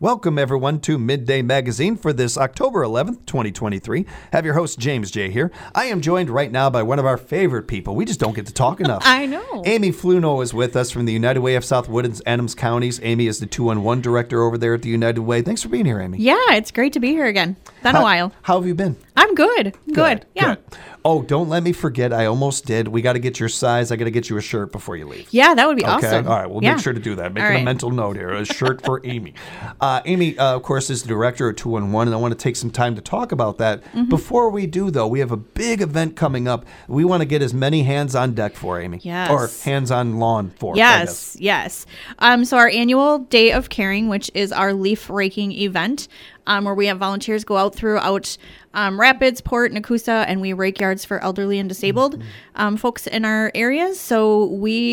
Welcome, everyone, to Midday Magazine for this October 11th, 2023. Have your host, James J. here. I am joined right now by one of our favorite people. We just don't get to talk enough. I know. Amy Fluno is with us from the United Way of South Woodlands, Adams counties. Amy is the 211 director over there at the United Way. Thanks for being here, Amy. Yeah, it's great to be here again. Been a while. How have you been? I'm good. Good. Yeah. Good. Oh, don't let me forget. I almost did. We got to get your size. I got to get you a shirt before you leave. Yeah, that would be Okay. awesome. All right. We'll make sure to do that. Making a mental note here. A shirt for Amy. Amy, of course, is the director of 211, and I want to take some time to talk about that. Mm-hmm. Before we do, though, we have a big event coming up. We want to get as many hands on deck for, Amy. Yes. Or hands on lawn for. Yes. So our annual Day of Caring, which is our leaf raking event, where we have volunteers go out throughout Rapids, Port, Nakusa, and we rake yards for elderly and disabled folks in our areas. So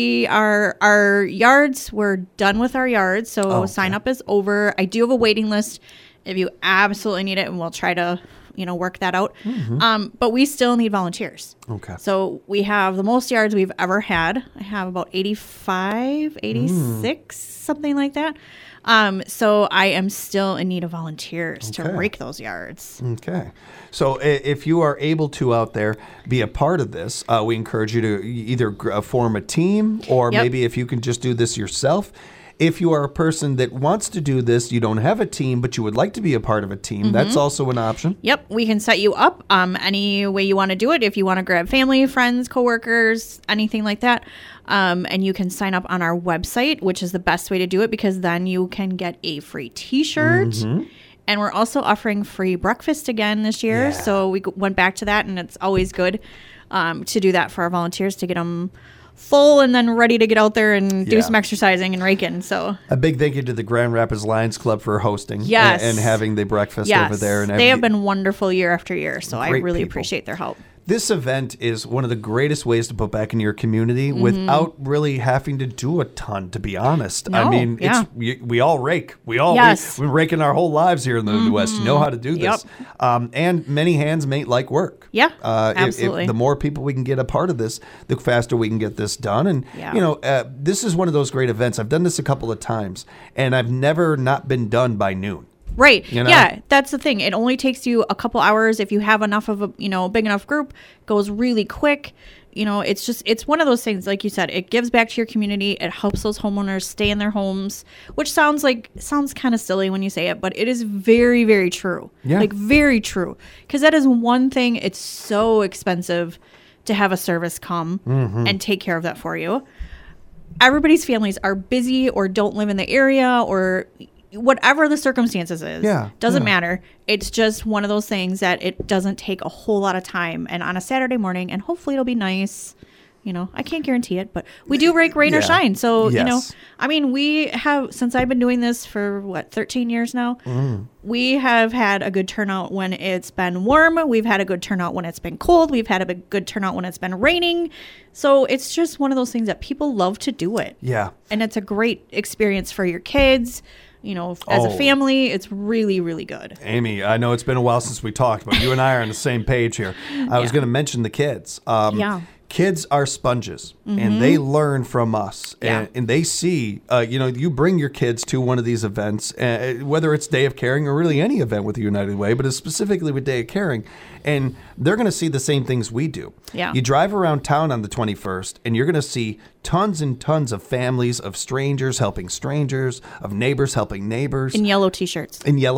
our yards, we're done with our yards. So sign up is over. I do have a waiting list if you absolutely need it, and we'll try to work that out. Mm-hmm. But we still need volunteers. Okay. So we have the most yards we've ever had. I have about 85, 86, something like that. So I am still in need of volunteers to rake those yards. Okay. So if you are able to out there be a part of this, we encourage you to either form a team or maybe if you can just do this yourself. If you are a person that wants to do this, you don't have a team, but you would like to be a part of a team, that's also an option. Yep. We can set you up any way you want to do it. If you want to grab family, friends, coworkers, anything like that. And you can sign up on our website, which is the best way to do it because then you can get a free T-shirt. Mm-hmm. And we're also offering free breakfast again this year. Yeah. So we went back to that, and it's always good to do that for our volunteers to get them full and then ready to get out there and do some exercising and raking. So a big thank you to the Grand Rapids Lions Club for hosting and having the breakfast over there. And they have been wonderful year after year. So I really appreciate their help. This event is one of the greatest ways to put back in your community without really having to do a ton, to be honest. No, I mean, we all rake. We're raking our whole lives here in the Midwest. You know how to do this. Yep. And many hands make like work. Yeah, absolutely. If the more people we can get a part of this, the faster we can get this done. And, this is one of those great events. I've done this a couple of times, and I've never not been done by noon. Right. Yeah, that's the thing. It only takes you a couple hours if you have enough of a, big enough group. It goes really quick. It's one of those things, like you said, it gives back to your community. It helps those homeowners stay in their homes, which sounds kind of silly when you say it, but it is very, very true. Yeah. Like very true. Because that is one thing. It's so expensive to have a service come and take care of that for you. Everybody's families are busy or don't live in the area or whatever the circumstances is, doesn't matter. It's just one of those things that it doesn't take a whole lot of time. And on a Saturday morning, and hopefully it'll be nice. I can't guarantee it, but we do rake rain or shine. So, we have, since I've been doing this for 13 years now, we have had a good turnout when it's been warm. We've had a good turnout when it's been cold. We've had a good turnout when it's been raining. So it's just one of those things that people love to do it. Yeah. And it's a great experience for your kids. As a family, it's really, really good. Amy, I know it's been a while since we talked, but you and I are on the same page here. I was going to mention the kids. Kids are sponges, and they learn from us. And they see, you bring your kids to one of these events, whether it's Day of Caring or really any event with the United Way, but specifically with Day of Caring, and they're going to see the same things we do. Yeah. You drive around town on the 21st, and you're going to see tons and tons of families, of strangers helping strangers, of neighbors helping neighbors. In yellow T-shirts.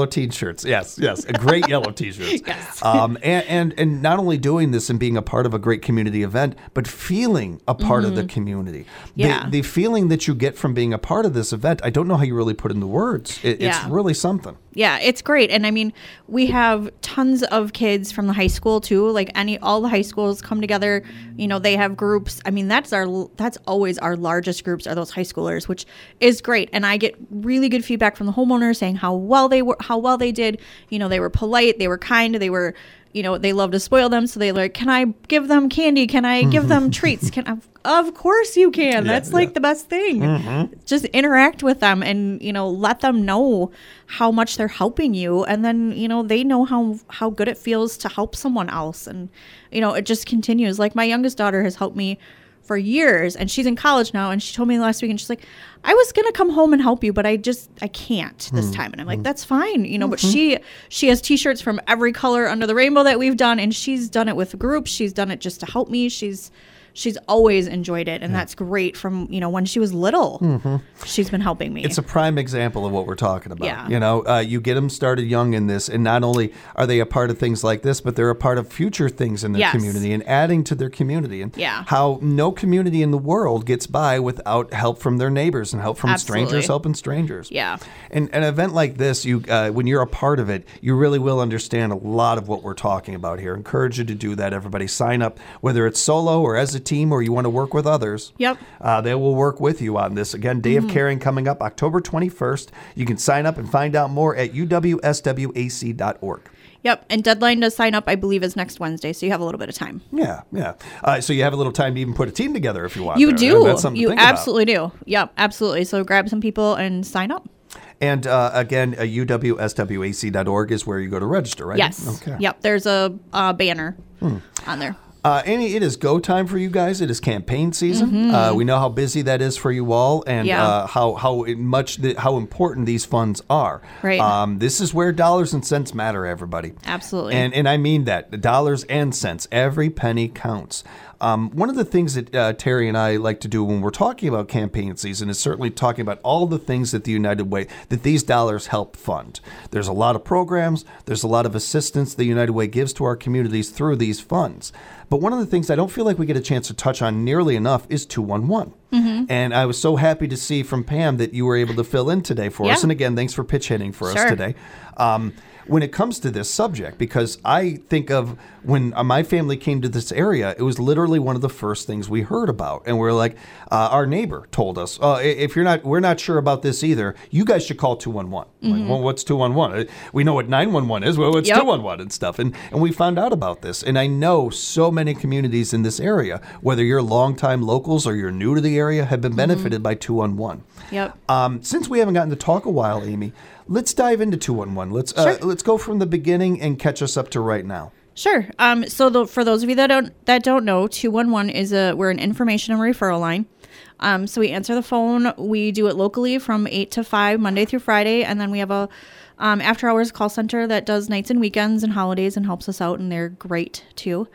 Yes. A great yellow T-shirts. Yes. And not only doing this and being a part of a great community event, but feeling a part of the community. Yeah. The feeling that you get from being a part of this event, I don't know how you really put into words. It's really something. Yeah, it's great. And I mean, we have tons of kids from the high school too. Like all the high schools come together, they have groups. I mean, that's always our largest groups are those high schoolers, which is great. And I get really good feedback from the homeowners saying how well they did. They were polite, they were kind, they were, they love to spoil them. So they like, can I give them candy? Can I give them treats? Of course you can. That's the best thing. Just interact with them and, let them know how much they're helping you. And then, they know how good it feels to help someone else. And, it just continues. Like my youngest daughter has helped me for years, and she's in college now, and she told me last week, and she's like, I was gonna come home and help you, but I can't this time. And I'm like, that's fine, but she has t-shirts from every color under the rainbow that we've done, and she's done it with groups, she's done it just to help me. She's always enjoyed it, and that's great. From when she was little, she's been helping me. It's a prime example of what we're talking about. Yeah. You get them started young in this, and not only are they a part of things like this, but they're a part of future things in their community and adding to their community. And how no community in the world gets by without help from their neighbors and help from strangers helping strangers. Yeah. And an event like this, when you're a part of it, you really will understand a lot of what we're talking about here. Encourage you to do that. Everybody sign up, whether it's solo or as a team, or you want to work with others. Yep. They will work with you on this. Again, Day of Caring coming up October 21st. You can sign up and find out more at uwswac.org. Yep, and deadline to sign up, I believe, is next Wednesday, so you have a little bit of time. Yeah. So you have a little time to even put a team together if you want. You do. That's something you absolutely do. Yep, absolutely. So grab some people and sign up. And again, uwswac.org is where you go to register, right? Yes. Okay. Yep, there's a banner on there. Amy, it is go time for you guys. It is campaign season. We know how busy that is for you all, and how important these funds are. Right. This is where dollars and cents matter, everybody. Absolutely. And I mean that. The dollars and cents. Every penny counts. One of the things that Terry and I like to do when we're talking about campaign season is certainly talking about all the things that the United Way, that these dollars help fund. There's a lot of programs. There's a lot of assistance the United Way gives to our communities through these funds. But one of the things I don't feel like we get a chance to touch on nearly enough is 211. And I was so happy to see from Pam that you were able to fill in today for us. And again, thanks for pitch hitting for us today. When it comes to this subject, because I think of when my family came to this area, it was literally one of the first things we heard about. And we're like, our neighbor told us, if we're not sure about this either, you guys should call 211. Like, well, what's 211? We know what 911 is. Well, what's 211 and stuff? And we found out about this. And I know so many communities in this area, whether you're longtime locals or you're new to the area, have been benefited by 211. Yep. Since we haven't gotten to talk a while, Amy, let's dive into 211. Let's go from the beginning and catch us up to right now. Sure. So for those of you that don't know, 211 we're an information and referral line. So we answer the phone. We do it locally from 8 to 5, Monday through Friday, and then we have a after hours call center that does nights and weekends and holidays and helps us out, and they're great too.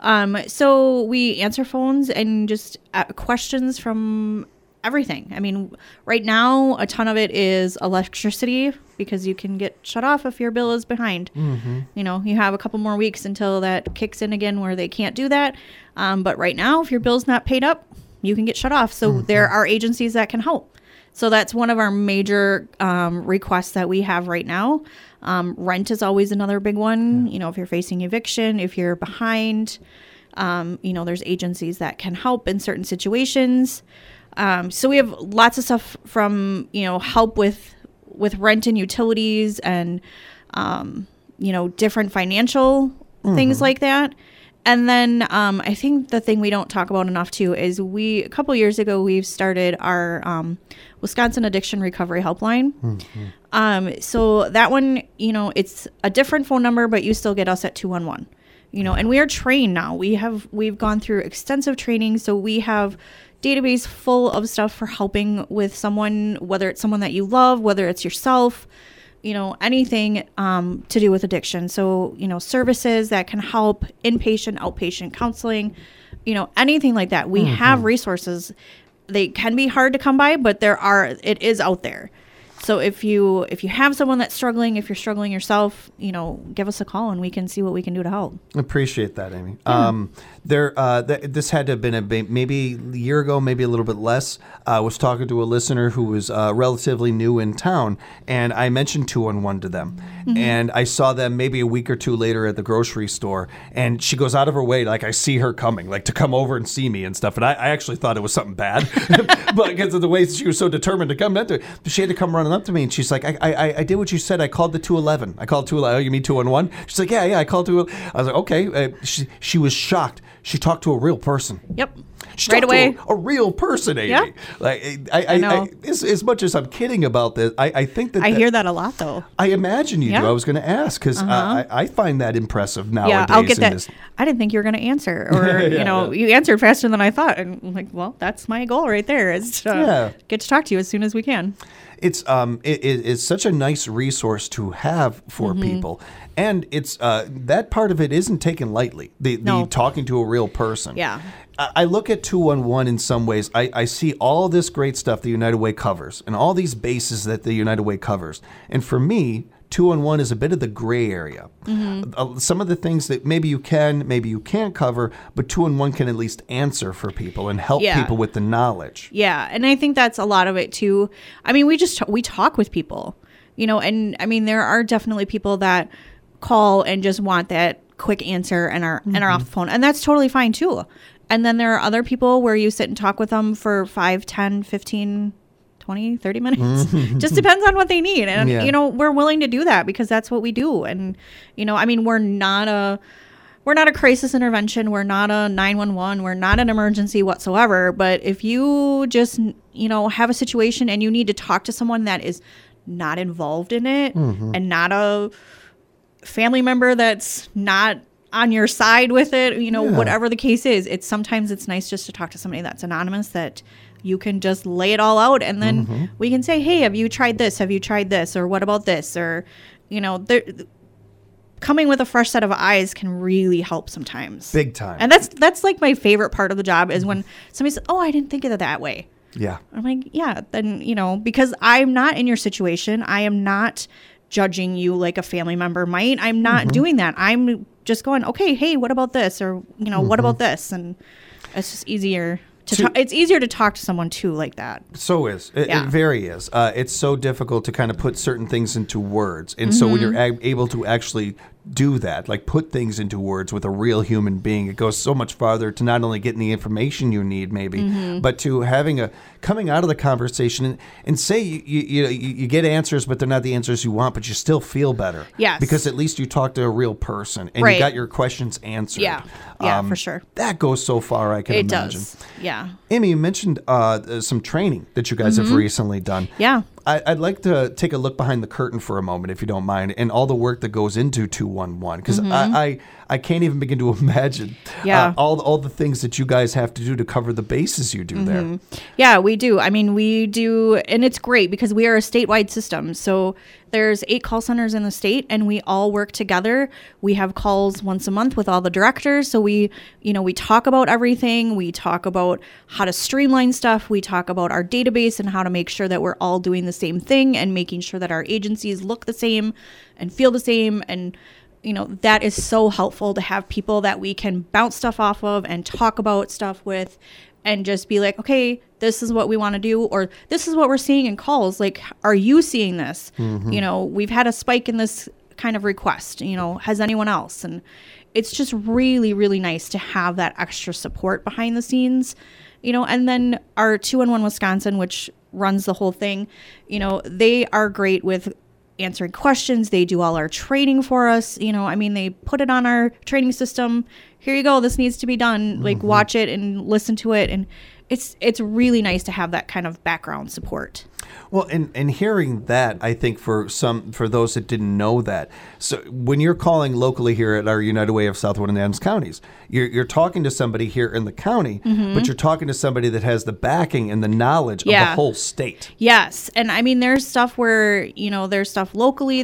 So we answer phones and just questions from everything. I mean, right now, a ton of it is electricity because you can get shut off if your bill is behind. You have a couple more weeks until that kicks in again where they can't do that. But right now, if your bill's not paid up, you can get shut off. So there are agencies that can help. So that's one of our major requests that we have right now. Rent is always another big one. If you're facing eviction, if you're behind, there's agencies that can help in certain situations. So we have lots of stuff from, help with rent and utilities and, different financial things like that. And then I think the thing we don't talk about enough too is a couple years ago, we've started our Wisconsin Addiction Recovery Helpline. So that one, it's a different phone number, but you still get us at 211. And we are trained now. We've gone through extensive training, so we have database full of stuff for helping with someone, whether it's someone that you love, whether it's yourself, anything to do with addiction. So, services that can help, inpatient, outpatient counseling, anything like that. We have resources. They can be hard to come by, but it is out there. So if you have someone that's struggling, if you're struggling yourself, give us a call and we can see what we can do to help. Appreciate that, Amy. This had to have been maybe a year ago, maybe a little bit less. I was talking to a listener who was relatively new in town, and I mentioned 211 to them. And I saw them maybe a week or two later at the grocery store, and she goes out of her way, like I see her coming, like to come over and see me and stuff. And I actually thought it was something bad, but because of the way she was so determined to come into it, she had to come running up to me, and she's like, I did what you said. I called the 211. I called 211. Oh, you mean 211? She's like, yeah, I called 211. I was like, okay. She was shocked. She talked to a real person. Yep. She right away. A real person, Amy. Yeah. Like I know. As much as I'm kidding about this, I think that I hear that a lot, though. I imagine you do. I was going to ask because I find that impressive nowadays. Yeah, I'll get that. I didn't think you were going to answer, or you answered faster than I thought, and I'm like, well, that's my goal right there, is to get to talk to you as soon as we can. It's such a nice resource to have for people, and it's that part of it isn't taken lightly. The talking to a real person. Yeah. I look at 211 in some ways. I see all this great stuff the United Way covers and all these bases that the United Way covers. And for me, 211 is a bit of the gray area. Some of the things that maybe you can, maybe you can't cover, but 211 can at least answer for people and help people with the knowledge. Yeah, and I think that's a lot of it too. I mean, we talk with people, and I mean, there are definitely people that call and just want that quick answer and are off the phone, and that's totally fine too. And then there are other people where you sit and talk with them for 5, 10, 15, 20, 30 minutes. Just depends on what they need. And, we're willing to do that because that's what we do. And, I mean, we're not a crisis intervention. We're not a 911. We're not an emergency whatsoever. But if you just, have a situation and you need to talk to someone that is not involved in it and not a family member that's not on your side with it, whatever the case is, sometimes it's nice just to talk to somebody that's anonymous, that you can just lay it all out, and then we can say, hey, have you tried this? Have you tried this? Or what about this? Or, coming with a fresh set of eyes can really help sometimes. Big time. And that's like my favorite part of the job is when somebody says, oh, I didn't think of it that way. Yeah. I'm like, yeah, then, because I'm not in your situation. I am not judging you like a family member might. I'm not doing that. I'm just going, okay, hey, what about this? Or, what about this? And it's just easier it's easier to talk to someone too like that. So is. It very is. It's so difficult to kind of put certain things into words. And so when you're able to actually do that, like put things into words with a real human being, it goes so much farther to not only getting the information you need maybe, but to having coming out of the conversation and say you get answers, but they're not the answers you want, but you still feel better. Yes. Because at least you talked to a real person and you got your questions answered. Yeah, for sure. That goes so far, I can imagine. It does, yeah. Amy, you mentioned some training that you guys have recently done. Yeah. I'd like to take a look behind the curtain for a moment, if you don't mind, and all the work that goes into 211, because I can't even begin to imagine all the things that you guys have to do to cover the bases you do there. Yeah, we do. I mean, we do, and it's great because we are a statewide system. So there's 8 call centers in the state, and we all work together. We have calls once a month with all the directors. So we talk about everything. We talk about how to streamline stuff. We talk about our database and how to make sure that we're all doing the same thing and making sure that our agencies look the same and feel the same. And, that is so helpful to have people that we can bounce stuff off of and talk about stuff with and just be like, okay, this is what we want to do, or this is what we're seeing in calls. Like, are you seeing this? We've had a spike in this kind of request, has anyone else? And it's just really, really nice to have that extra support behind the scenes, and then our 211 Wisconsin, which runs the whole thing, they are great with answering questions. They do all our training for us. They put it on our training system. Here you go. This needs to be done. Like, watch it and listen to it. And it's really nice to have that kind of background support. Well, and hearing that, I think for those that didn't know that, so when you're calling locally here at our United Way of Southwood and Adams counties, you're talking to somebody here in the county, but you're talking to somebody that has the backing and the knowledge of the whole state. Yes, and I mean, there's stuff where there's stuff locally.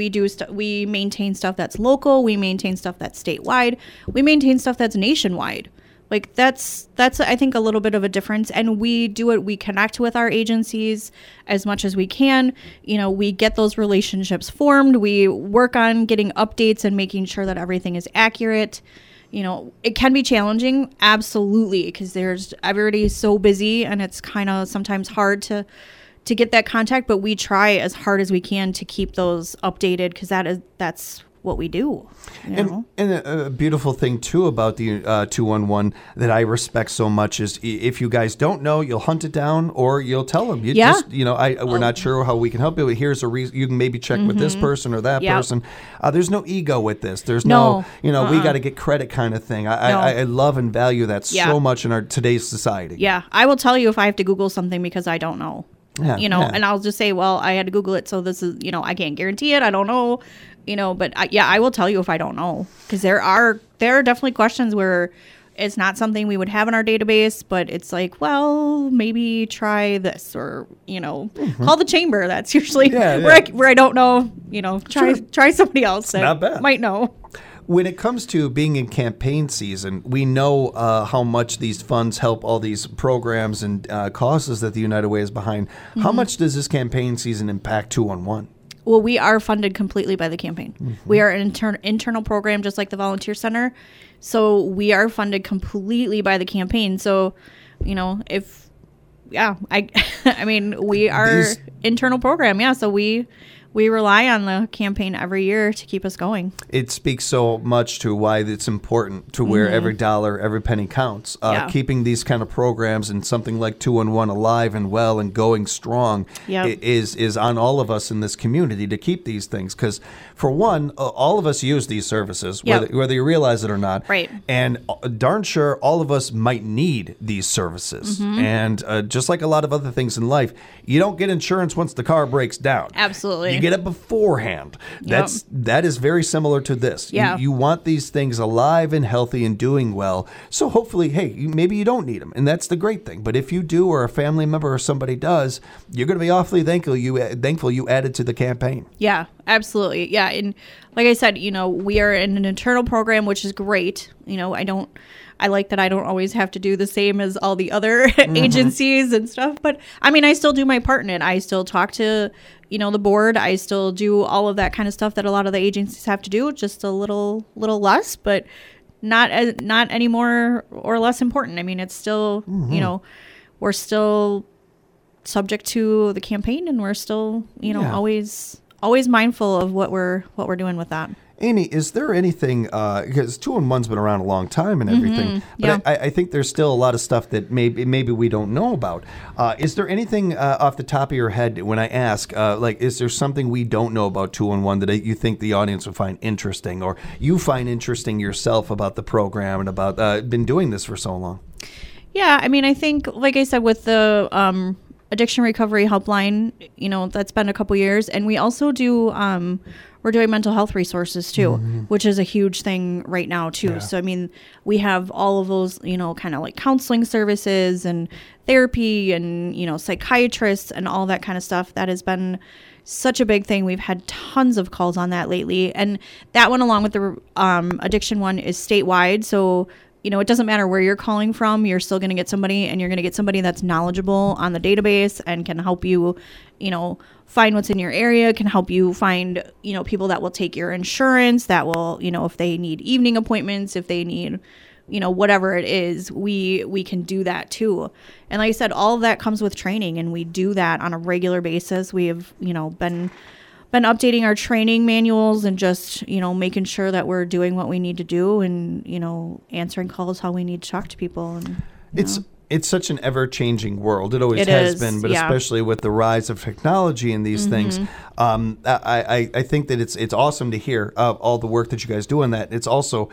We maintain stuff that's local. We maintain stuff that's statewide. We maintain stuff that's nationwide. Like that's I think a little bit of a difference, and we do it. We connect with our agencies as much as we can. We get those relationships formed. We work on getting updates and making sure that everything is accurate. It can be challenging, absolutely, because everybody's so busy, and it's kind of sometimes hard to get that contact. But we try as hard as we can to keep those updated, because that's what we do. And a beautiful thing too about the 211 that I respect so much is if you guys don't know, you'll hunt it down or you'll tell them. We're not sure how we can help you. But here's a reason. You can maybe check with this person or that person. There's no ego with this. There's we got to get credit kind of thing. I love and value that so much in our today's society. Yeah, I will tell you if I have to Google something because I don't know. And I'll just say, well, I had to Google it, so this is, I can't guarantee it. I don't know, but I will tell you if I don't know, because there are definitely questions where it's not something we would have in our database, but it's like, well, maybe try this, or call the chamber. That's usually where I don't know. Try somebody else that might know. When it comes to being in campaign season, we know how much these funds help all these programs and causes that the United Way is behind. Mm-hmm. How much does this campaign season impact 211? Well, we are funded completely by the campaign. Mm-hmm. We are an internal program, just like the Volunteer Center. So we are funded completely by the campaign. So, we are internal program. Yeah. So we rely on the campaign every year to keep us going. It speaks so much to why it's important to where every dollar, every penny counts. Keeping these kind of programs and something like 211 alive and well and going strong is on all of us in this community to keep these things. Because, for one, all of us use these services, whether you realize it or not. Right. And darn sure, all of us might need these services. Mm-hmm. And just like a lot of other things in life, you don't get insurance once the car breaks down. Absolutely. You get it beforehand. That is very similar to this. Yeah. You want these things alive and healthy and doing well. So hopefully, maybe you don't need them, and that's the great thing. But if you do, or a family member or somebody does, you're going to be awfully thankful you added to the campaign. Yeah, absolutely. Yeah, and like I said, we are in an internal program, which is great. I like that I don't always have to do the same as all the other agencies and stuff. But I still do my part in it. I still talk to, the board. I still do all of that kind of stuff that a lot of the agencies have to do, just a little less, but not any more or less important. It's still, we're still subject to the campaign, and we're still, always mindful of what we're doing with that. Amy, is there anything, because 211's been around a long time and everything, but I think there's still a lot of stuff that maybe we don't know about. Is there anything off the top of your head when I ask, is there something we don't know about 211 that you think the audience would find interesting, or you find interesting yourself about the program and about been doing this for so long? Yeah, I think, like I said, with the addiction recovery helpline, that's been a couple years, and we also do we're doing mental health resources too, which is a huge thing right now too. Yeah. So we have all of those, kind of like counseling services and therapy and psychiatrists and all that kind of stuff. That has been such a big thing. We've had tons of calls on that lately, and that one, along with the addiction one, is statewide. So it doesn't matter where you're calling from, you're still going to get somebody, and you're going to get somebody that's knowledgeable on the database and can help you, find what's in your area, can help you find, people that will take your insurance, that will, if they need evening appointments, if they need, whatever it is, we can do that too. And like I said, all of that comes with training, and we do that on a regular basis. We have, been updating our training manuals and just, making sure that we're doing what we need to do, and, answering calls how we need to talk to people. And It's such an ever-changing world. It always has been, but especially with the rise of technology and these things, I think that it's awesome to hear all the work that you guys do on that. It's also,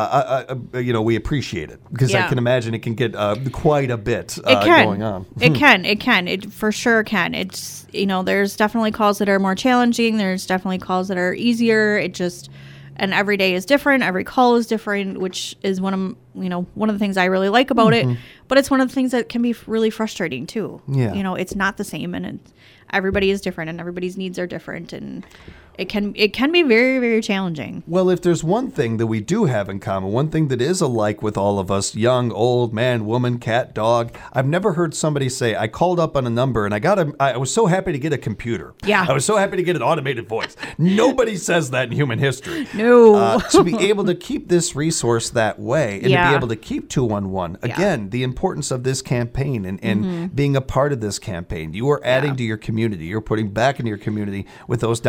we appreciate it, because I can imagine it can get quite a bit going on. It can. It for sure can. It's, there's definitely calls that are more challenging. There's definitely calls that are easier. And every day is different. Every call is different, which is one of the things I really like about it. But it's one of the things that can be really frustrating too. Yeah. It's not the same, and everybody is different, and everybody's needs are different, and it can be very, very challenging. Well, if there's one thing that we do have in common, one thing that is alike with all of us, young, old, man, woman, cat, dog, I've never heard somebody say, I called up on a number and I was so happy to get a computer. Yeah. I was so happy to get an automated voice. Nobody says that in human history. No. To be able to keep this resource that way, and to be able to keep 211, again, the importance of this campaign and being a part of this campaign. You are adding to your community. You're putting back into your community with those dollars and cents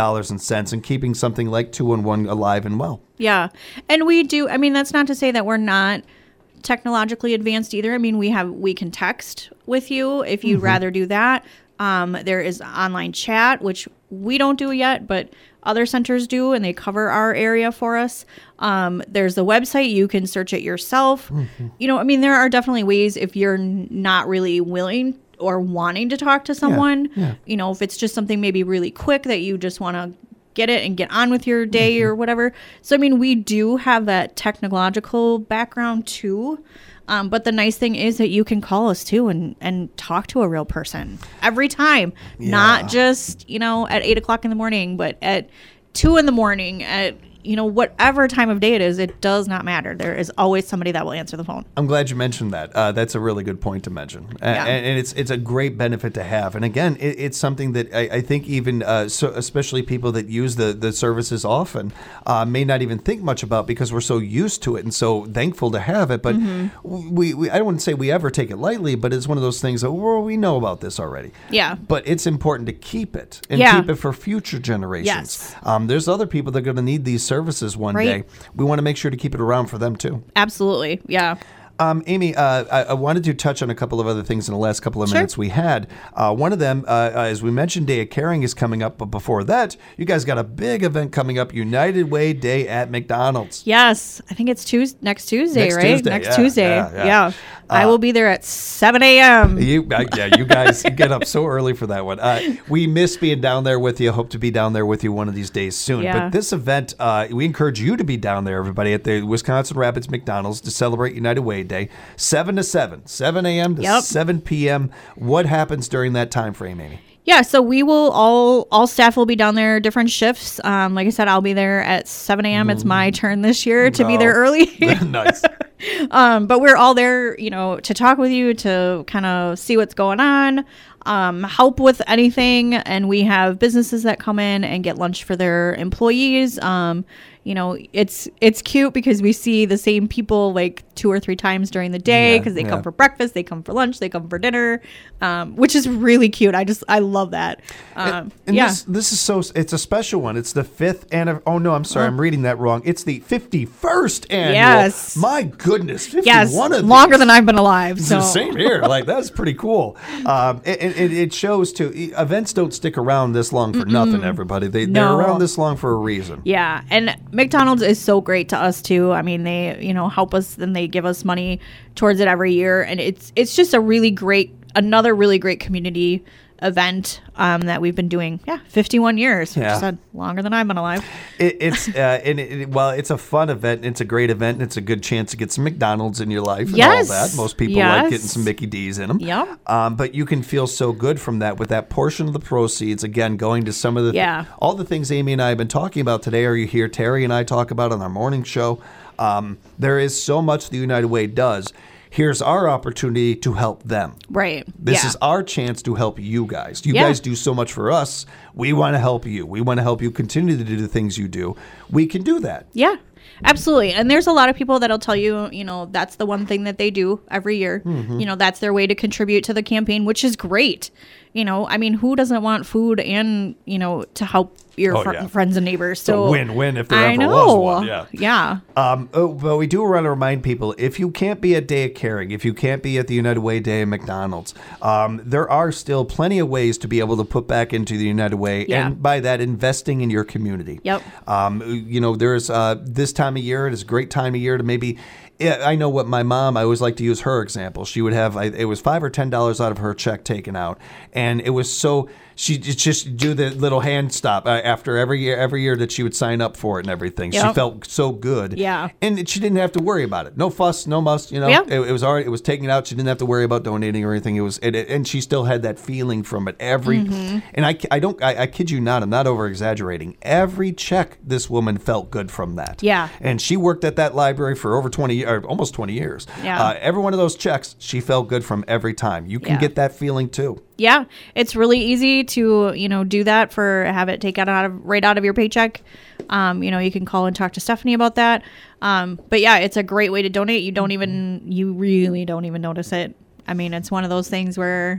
sense in keeping something like 211 alive and well. Yeah. And we do, I mean, that's not to say that we're not technologically advanced either. I mean, we can text with you if you'd rather do that. There is online chat, which we don't do yet, but other centers do, and they cover our area for us. There's the website. You can search it yourself. You know, I mean, there are definitely ways if you're not really willing or wanting to talk to someone, you know, if it's just something maybe really quick that you just want to get it and get on with your day or whatever. So, I mean, we do have that technological background too. But the nice thing is that you can call us too and talk to a real person every time, not just, you know, at 8 o'clock in the morning, but at 2 in the morning, at, you know, whatever time of day it is, it does not matter. There is always somebody that will answer the phone. I'm glad you mentioned that. That's a really good point to mention. And it's a great benefit to have. And again, it's something that I think even, so especially people that use the services often, may not even think much about because we're so used to it and so thankful to have it. But we I don't want to say we ever take it lightly, but it's one of those things that, well, we know about this already. Yeah. But it's important to keep it and keep it for future generations. Yes. There's other people that are going to need these services one day. We want to make sure to keep it around for them too. Absolutely. Yeah. Amy, I wanted to touch on a couple of other things in the last couple of minutes we had. One of them, as we mentioned, Day of Caring is coming up. But before that, you guys got a big event coming up, United Way Day at McDonald's. Yes. I think it's next Tuesday, right? Tuesday, next Tuesday. Yeah. I will be there at 7 a.m. You guys get up so early for that one. We miss being down there with you. Hope to be down there with you one of these days soon. Yeah. But this event, we encourage you to be down there, everybody, at the Wisconsin Rapids McDonald's to celebrate United Way Day, 7 a.m. to 7 p.m. What happens during that time frame, Amy? Yeah, so we will all staff will be down there, different shifts. Like I said, I'll be there at 7 a.m. It's my turn this year to be there early. Nice. But we're all there, you know, to talk with you, to kind of see what's going on, help with anything. And we have businesses that come in and get lunch for their employees. You know, it's cute because we see the same people like 2 or 3 times during the day because they come for breakfast, they come for lunch, they come for dinner, which is really cute. I love that. This is so, it's a special one. It's the 5th anniversary. Oh no, I'm sorry. I'm reading that wrong. It's the 51st annual. Yes. My goodness. 51 of these. Longer than I've been alive. So. Same here. Like, that's pretty cool. It shows too, events don't stick around this long for nothing, everybody. They're around this long for a reason. Yeah. And McDonald's is so great to us too. I mean, they, you know, help us and they give us money towards it every year. And it's just another really great community event that we've been doing 51 years, which is longer than I've been alive. It's a fun event, it's a great event, and it's a good chance to get some McDonald's in your life and all that. Most people like getting some Mickey D's in them. But you can feel so good from that with that portion of the proceeds, again, going to some of the all the things Amy and I have been talking about today, or you hear Terry and I talk about on our morning show. There is so much the United Way does. Here's our opportunity to help them. Right. This is our chance to help you guys. You guys do so much for us. We want to help you. We want to help you continue to do the things you do. We can do that. Yeah, absolutely. And there's a lot of people that'll tell you, you know, that's the one thing that they do every year. You know, that's their way to contribute to the campaign, which is great. You know, I mean, who doesn't want food and, you know, to help your friends and neighbors? So win-win if there ever was one. Yeah. But we do want to remind people, if you can't be at Day of Caring, if you can't be at the United Way Day at McDonald's, there are still plenty of ways to be able to put back into the United Way, and by that, investing in your community. Yep. You know, there's this time of year, it is a great time of year to maybe... I know what my mom, I always like to use her example. She would have, it was $5 or $10 out of her check taken out. And it was so, she just do the little hand stop after every year that she would sign up for it and everything. She felt so good. Yeah. And she didn't have to worry about it. No fuss, no muss, you know. It was already, it was taken out. She didn't have to worry about donating or anything. It was, and she still had that feeling from it and I kid you not, I'm not over exaggerating. Every check, this woman felt good from that. Yeah. And she worked at that library for over 20 years. Or almost 20 years. Yeah. Every one of those checks, she felt good from every time. You can get that feeling too. Yeah. It's really easy to, you know, do that have it taken right out of your paycheck. You know, you can call and talk to Stephanie about that. But yeah, it's a great way to donate. You really don't even notice it. I mean, it's one of those things where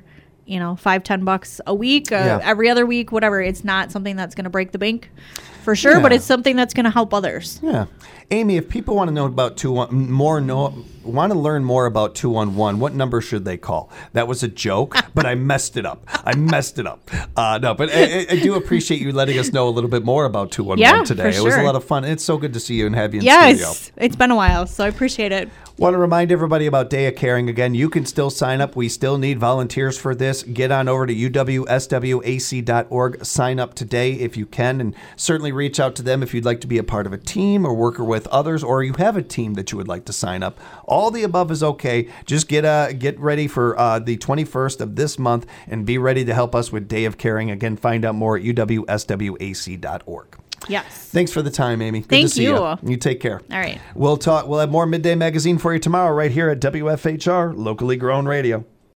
$5-10 a week, every other week, whatever. It's not something that's going to break the bank for sure, but it's something that's going to help others. Yeah. Amy, if people want to know about want to learn more about 211, what number should they call? That was a joke, but I messed it up. No, but I do appreciate you letting us know a little bit more about 211 today. For sure. It was a lot of fun. It's so good to see you and have you in studio. Yes, it's been a while, so I appreciate it. Want to remind everybody about Day of Caring again. You can still sign up. We still need volunteers for this. Get on over to uwswac.org. Sign up today if you can, and certainly reach out to them if you'd like to be a part of a team or work with others, or you have a team that you would like to sign up. All the above is okay. Just get ready for the 21st of this month and be ready to help us with Day of Caring. Again, find out more at uwswac.org. Yes. Thanks for the time, Amy. Good Thank to see you. You take care. All right. We'll have more Midday Magazine for you tomorrow right here at WFHR, locally grown radio.